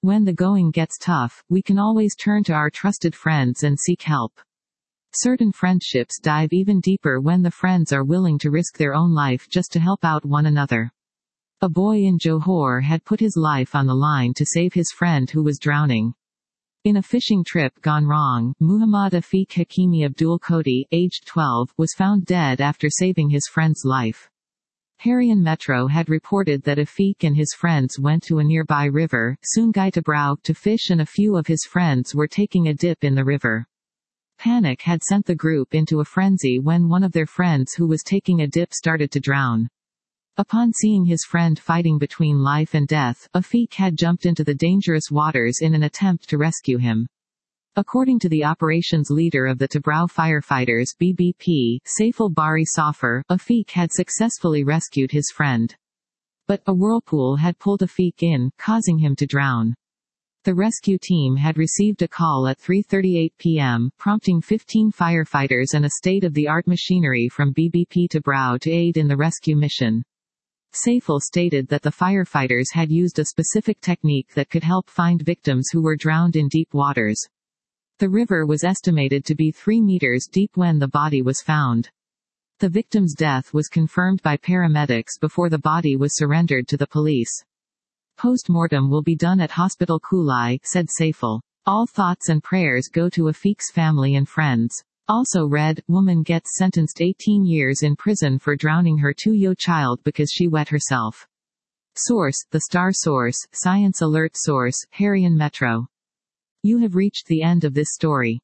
When the going gets tough, we can always turn to our trusted friends and seek help. Certain friendships dive even deeper when the friends are willing to risk their own life just to help out one another. A boy in Johor had put his life on the line to save his friend who was drowning. In a fishing trip gone wrong, Muhammad Afiq Hakimi Abdul Kodi, aged 12, was found dead after saving his friend's life. Harian Metro had reported that Afiq and his friends went to a nearby river, Sungai Tebrau, to fish, and a few of his friends were taking a dip in the river. Panic had sent the group into a frenzy when one of their friends who was taking a dip started to drown. Upon seeing his friend fighting between life and death, Afiq had jumped into the dangerous waters in an attempt to rescue him. According to the operations leader of the Tebrau firefighters BBP, Saiful Bari Safar, Afiq had successfully rescued his friend. But a whirlpool had pulled Afiq in, causing him to drown. The rescue team had received a call at 3:38 p.m., prompting 15 firefighters and a state-of-the-art machinery from BBP Tebrau to aid in the rescue mission. Saiful stated that the firefighters had used a specific technique that could help find victims who were drowned in deep waters. The river was estimated to be 3 meters deep when the body was found. The victim's death was confirmed by paramedics before the body was surrendered to the police. Post-mortem will be done at Hospital Kulai, said Saiful. All thoughts and prayers go to Afiq's family and friends. Also read, woman gets sentenced 18 years in prison for drowning her 2-year-old child because she wet herself. Source, The Star Source, Science Alert Source, Harian Metro. You have reached the end of this story.